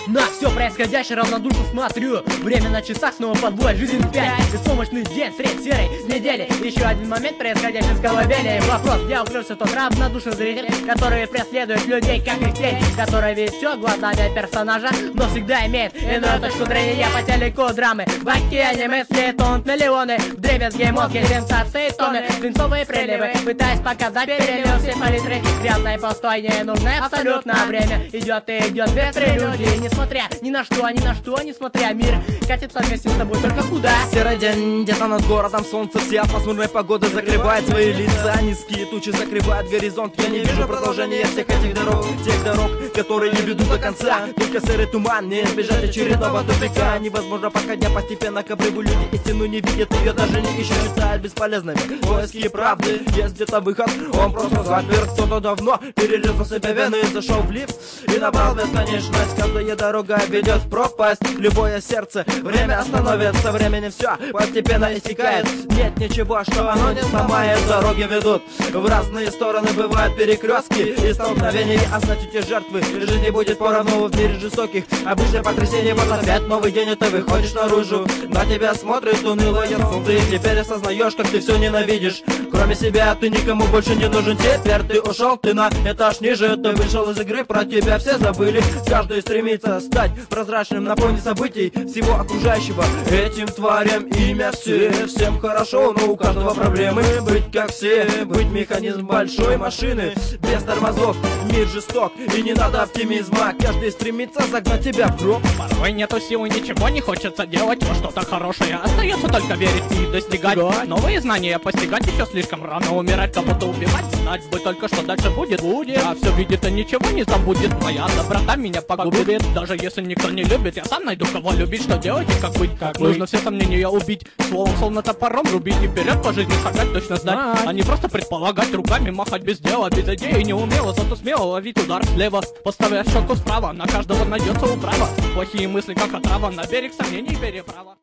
На все происходящее равнодушно смотрю. Время на часах снова подводит жизнь впять. Беспомощный день средь серой недели. Еще один момент происходящий с колыбели. Вопрос, где укрылся тот равнодушный зритель, который преследует людей как их тень, который видит все глазами персонажа, но всегда имеет иную точку зрения по телеку драмы. В океане мысли тонут миллионы, вдребезги эмоций, сенсации тонны, свинцовые приливы, пытаясь показать перелив всей палитры. Грязное, пустой, не нужное абсолютно время. Идет и идет без прелюдии, несмотря ни на что, несмотря мир катится вместе с тобой только куда. Серый день где-то над городом, солнце вся пасмурной погоды закрывает свои лица. Низкие тучи закрывают горизонт. Я не вижу продолжения всех этих дорог, тех дорог, которые не ведут до конца. Только серый туман, не избежать очередного тупика. Невозможно походя постепенно к обрыву. Люди истину не видят, ее даже не ищут, считают бесполезными поиски правды. Есть где-то выход, он просто заперт. Кто-то давно перерезал себе вены, зашел в лифт и набрал бесконечность. Каждая дорога ведет в пропасть. Любое сердце, время остановится, времени все постепенно истекает. Нет ничего, что оно не сломает. Дороги ведут в разные стороны, бывают перекрестки и столкновения, а значит и жертвы. Жизни будет поровну в мире жестоких. Обычное потрясение, вот опять новый день, и ты выходишь наружу. На тебя смотрит унылое солнце, и теперь осознаешь, как ты все ненавидишь. Кроме себя ты никому больше не нужен. Теперь ты ушел, ты на этаж ниже. Ты вышел из игры, про тебя все забыли. Каждый стремится стать прозрачным на фоне событий всего окружающего. Этим тварям имя все. Всем хорошо, но у каждого проблемы. Быть как все, быть механизм большой машины без тормозов. Мир жесток и не надо оптимизма. Каждый стремится загнать тебя в гроб. Порой нету силы, ничего не хочется делать, во что-то хорошее. Остается только верить и достигать. Новые знания постигать еще слишком рано. Умирать, кого-то убивать, знать бы только, что дальше будет. А все видит и ничего не забудет. Моя доброта меня погубит. Даже если никто не любит, я сам найду кого любить. Что делать и как быть? Нужно все сомнения убить. Словом, словно топором рубить и вперед по жизни шагать, точно знать. А не просто предполагать, руками махать без дела. Без идеи не умело, зато смело ловить удар слева, поставив щеку справа. На каждого найдется управа. Плохие мысли как отрава, на берег сомнений переправа.